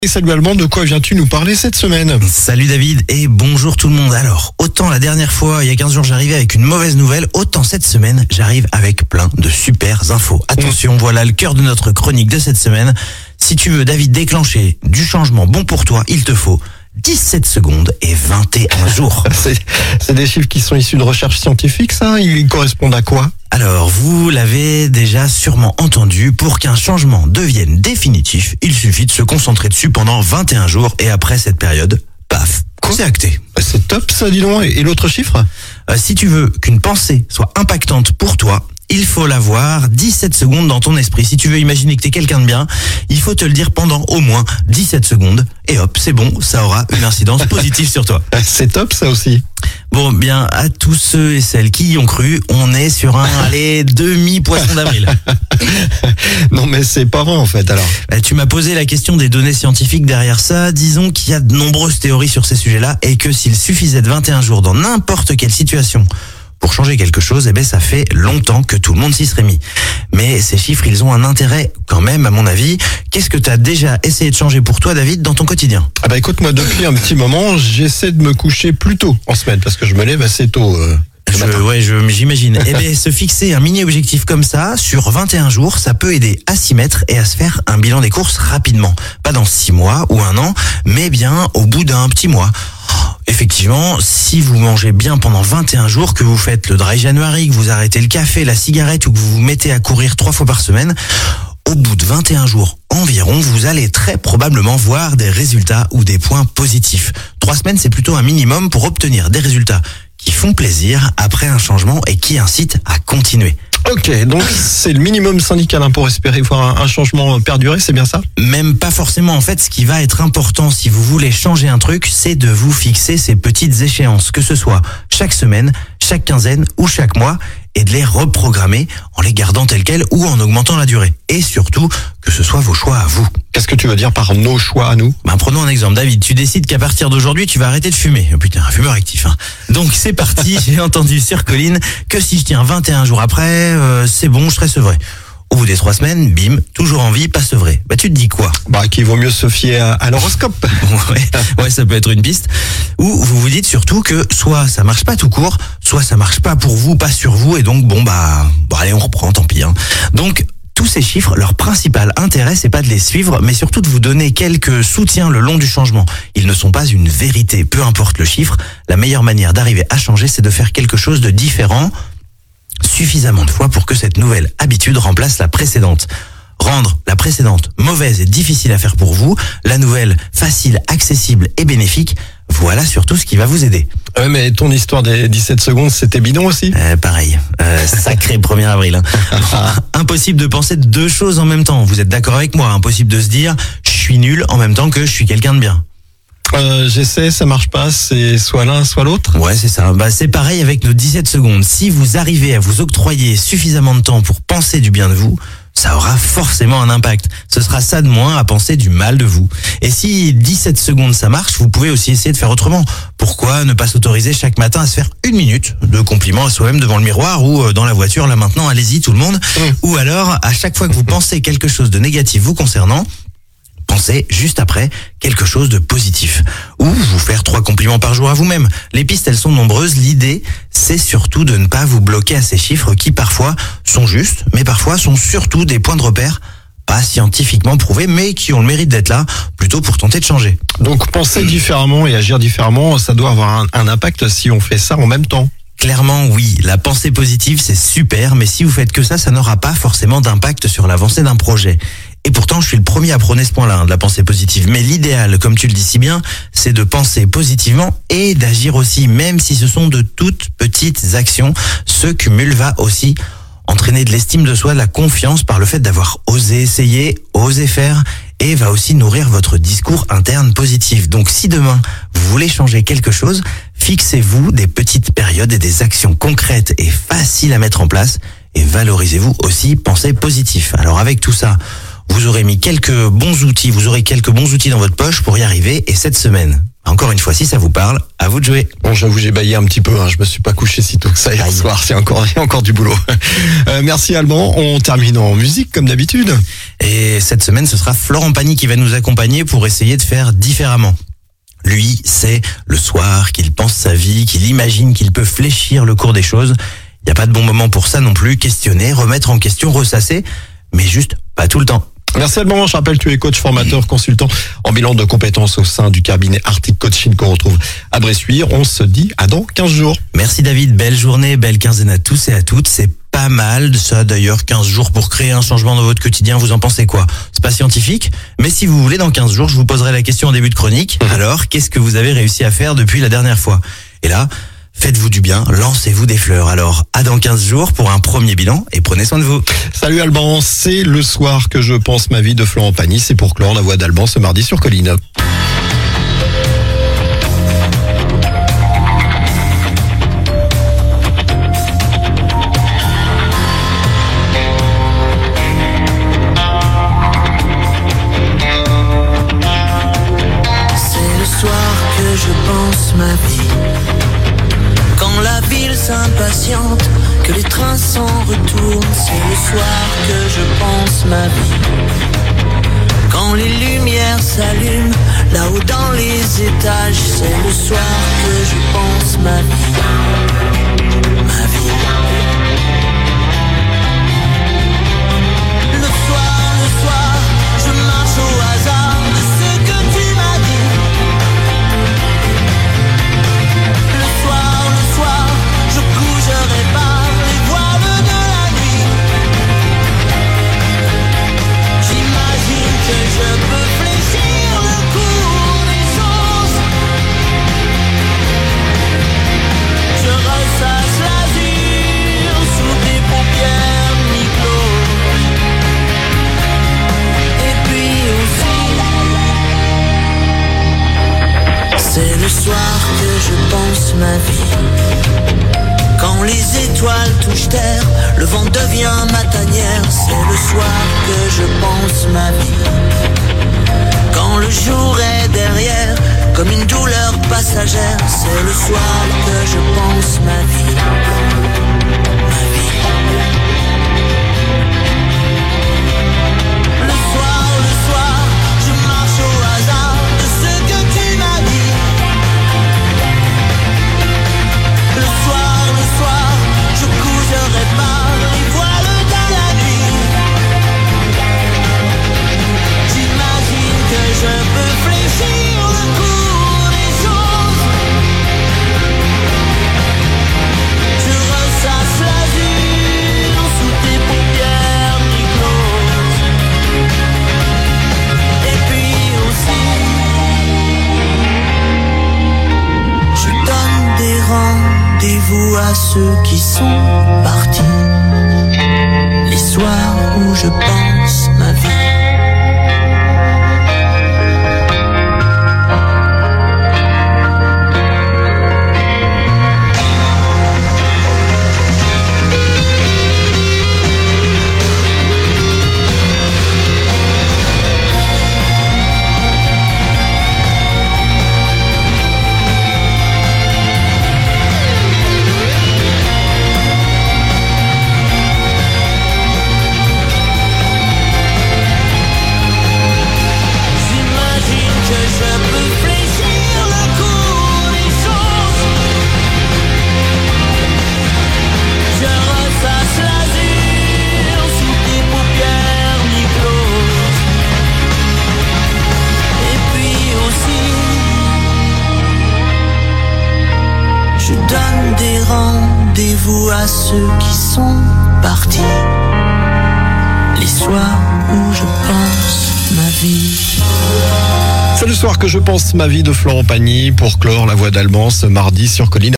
Et salut Alban, de quoi viens-tu nous parler cette semaine? Salut David et bonjour tout le monde. Alors, autant la dernière fois, il y a 15 jours, j'arrivais avec une mauvaise nouvelle, autant cette semaine, j'arrive avec plein de super infos. Attention, voilà le cœur de notre chronique de cette semaine. Si tu veux, David, déclencher du changement bon pour toi, il te faut 17 secondes et 21 jours. C'est des chiffres qui sont issus de recherches scientifiques, ça? Ils correspondent à quoi? Alors, vous l'avez déjà sûrement entendu, pour qu'un changement devienne définitif, il suffit de se concentrer dessus pendant 21 jours et après cette période, paf, c'est acté. C'est top ça, dis donc. Et l'autre chiffre? Si tu veux qu'une pensée soit impactante pour toi, il faut l'avoir 17 secondes dans ton esprit. Si tu veux imaginer que t'es quelqu'un de bien, il faut te le dire pendant au moins 17 secondes. Et hop, c'est bon, ça aura une incidence positive sur toi. C'est top ça aussi. Bon, bien, à tous ceux et celles qui y ont cru, on est sur un, demi-poisson d'avril. Non mais c'est pas vrai en fait alors. Tu m'as posé la question des données scientifiques derrière ça. Disons qu'il y a de nombreuses théories sur ces sujets-là et que s'il suffisait de 21 jours dans n'importe quelle situation pour changer quelque chose, ça fait longtemps que tout le monde s'y serait mis. Mais ces chiffres, ils ont un intérêt quand même, à mon avis. Qu'est-ce que tu as déjà essayé de changer pour toi, David, dans ton quotidien? Écoute, moi, depuis un petit moment, j'essaie de me coucher plus tôt en semaine, parce que je me lève assez tôt. J'imagine. Se fixer un mini-objectif comme ça, sur 21 jours, ça peut aider à s'y mettre et à se faire un bilan des courses rapidement. Pas dans 6 mois ou 1 an, mais bien au bout d'un petit mois. Effectivement, si vous mangez bien pendant 21 jours, que vous faites le dry January, que vous arrêtez le café, la cigarette ou que vous vous mettez à courir 3 fois par semaine, au bout de 21 jours environ, vous allez très probablement voir des résultats ou des points positifs. 3 semaines, c'est plutôt un minimum pour obtenir des résultats qui font plaisir après un changement et qui incitent à continuer. Ok, donc c'est le minimum syndical pour espérer voir un changement perdurer, c'est bien ça? Même pas forcément. En fait, ce qui va être important si vous voulez changer un truc, c'est de vous fixer ces petites échéances, que ce soit chaque semaine, chaque quinzaine ou chaque mois, et de les reprogrammer en les gardant telles quelles ou en augmentant la durée. Et surtout, que ce soit vos choix à vous. Qu'est-ce que tu veux dire par nos choix à nous? Prenons un exemple, David. Tu décides qu'à partir d'aujourd'hui, tu vas arrêter de fumer. Oh putain, un fumeur actif. Donc c'est parti, j'ai entendu sur Colline que si je tiens 21 jours après, c'est bon, je serai sevré. Au bout des 3 semaines, bim, toujours en vie, pas sevré. Tu te dis quoi? Qu'il vaut mieux se fier à l'horoscope. Ouais, ça peut être une piste. Ou vous vous dites surtout que soit ça marche pas tout court, soit ça marche pas pour vous, pas sur vous, et donc allez, on reprend, tant pis. Donc, tous ces chiffres, leur principal intérêt, c'est pas de les suivre, mais surtout de vous donner quelques soutiens le long du changement. Ils ne sont pas une vérité, peu importe le chiffre. La meilleure manière d'arriver à changer, c'est de faire quelque chose de différent, suffisamment de fois pour que cette nouvelle habitude remplace la précédente. Rendre la précédente mauvaise et difficile à faire pour vous, la nouvelle facile, accessible et bénéfique, voilà surtout ce qui va vous aider. Ouais, mais ton histoire des 17 secondes, c'était bidon aussi? Pareil, sacré 1er avril. Impossible de penser de 2 choses en même temps, vous êtes d'accord avec moi? Impossible de se dire, je suis nul en même temps que je suis quelqu'un de bien. J'essaie, ça marche pas, c'est soit l'un, soit l'autre. Ouais, c'est ça. C'est pareil avec nos 17 secondes. Si vous arrivez à vous octroyer suffisamment de temps pour penser du bien de vous, ça aura forcément un impact. Ce sera ça de moins à penser du mal de vous. Et si 17 secondes ça marche, vous pouvez aussi essayer de faire autrement. Pourquoi ne pas s'autoriser chaque matin à se faire 1 minute de compliments à soi-même devant le miroir ou dans la voiture, là maintenant, allez-y tout le monde. Ou alors, à chaque fois que vous pensez quelque chose de négatif vous concernant, pensez juste après quelque chose de positif. Ou vous faire 3 compliments par jour à vous-même. Les pistes, elles sont nombreuses. L'idée, c'est surtout de ne pas vous bloquer à ces chiffres qui parfois sont justes, mais parfois sont surtout des points de repère pas scientifiquement prouvés, mais qui ont le mérite d'être là, plutôt pour tenter de changer. Donc penser différemment et agir différemment, ça doit avoir un impact si on fait ça en même temps. Clairement, oui. La pensée positive, c'est super, mais si vous faites que ça n'aura pas forcément d'impact sur l'avancée d'un projet. Et pourtant, je suis le premier à prôner ce point-là, de la pensée positive. Mais l'idéal, comme tu le dis si bien, c'est de penser positivement et d'agir aussi, même si ce sont de toutes petites actions. Ce cumul va aussi entraîner de l'estime de soi, de la confiance par le fait d'avoir osé essayer, osé faire, et va aussi nourrir votre discours interne positif. Donc si demain, vous voulez changer quelque chose, fixez-vous des petites périodes et des actions concrètes et faciles à mettre en place, et valorisez-vous aussi, pensez positif. Alors avec tout ça, vous aurez mis quelques bons outils, vous aurez quelques bons outils dans votre poche pour y arriver. Et cette semaine, encore une fois, si ça vous parle, à vous de jouer. Bon, j'avoue, j'ai baillé un petit peu, je me suis pas couché si tôt que ça hier Aïe. soir, il y a encore du boulot. Merci Alban, on termine en musique comme d'habitude. Et cette semaine, ce sera Florent Pagny qui va nous accompagner pour essayer de faire différemment. Lui, c'est le soir qu'il pense sa vie, qu'il imagine qu'il peut fléchir le cours des choses. Il n'y a pas de bon moment pour ça non plus. Questionner, remettre en question, ressasser, mais juste pas tout le temps. Merci Alban, je rappelle, tu es coach, formateur, consultant en bilan de compétences au sein du cabinet Arctic Coaching qu'on retrouve à Bressuire. On se dit à dans 15 jours. Merci David, belle journée, belle quinzaine à tous et à toutes. C'est pas mal ça d'ailleurs, 15 jours pour créer un changement dans votre quotidien, vous en pensez quoi? C'est pas scientifique, mais si vous voulez, dans 15 jours, je vous poserai la question en début de chronique. Alors, qu'est-ce que vous avez réussi à faire depuis la dernière fois? Et là, faites-vous du bien, lancez-vous des fleurs. Alors, à dans 15 jours pour un premier bilan et prenez soin de vous. Salut Alban, c'est le soir que je pense ma vie de Florent Pagny. C'est pour clore la voix d'Alban ce mardi sur Colline. C'est le soir que je pense ma vie. Quand la ville s'impatiente, que les trains s'en retournent, c'est le soir que je pense ma vie. Quand les lumières s'allument, là-haut dans les étages, c'est le soir que je pense ma vie. Ma vie. Le soir, je marche au hasard de ce que tu m'as dit. Le soir, je coucherai par les voiles de la nuit. J'imagine que je peux fléchir le cours des choses. Je ressasse l'azur sous tes paupières mi-closes. Et puis aussi, c'est le soir que je pense ma vie. Quand les étoiles touchent terre, le vent devient ma tanière. C'est le soir que je pense ma vie. Quand le jour est derrière, comme une douleur passagère, c'est le soir que je pense ma vie. Ma vie. Le soir, je marche au hasard de ce que tu m'as dit. Le soir, je coucherai par les voiles de la nuit. J'imagine que je peux fléchir le cours des choses. Je ressasse l'azur sous tes paupières mi-closes. Et puis aussi, je donne des rendez-vous à ceux qui sont partis. Les soirs où je pense ma vie. J'imagine que je peux fléchir le cours des choses. Je ressasse l'azur sous tes paupières mi-closes. Et puis aussi, je donne des rendez-vous à ceux qui sont partis. Les soirs où je pense ma vie. C'est le soir que je pense ma vie de Florent Pagny pour clore la voix d'Alban ce mardi sur Colline.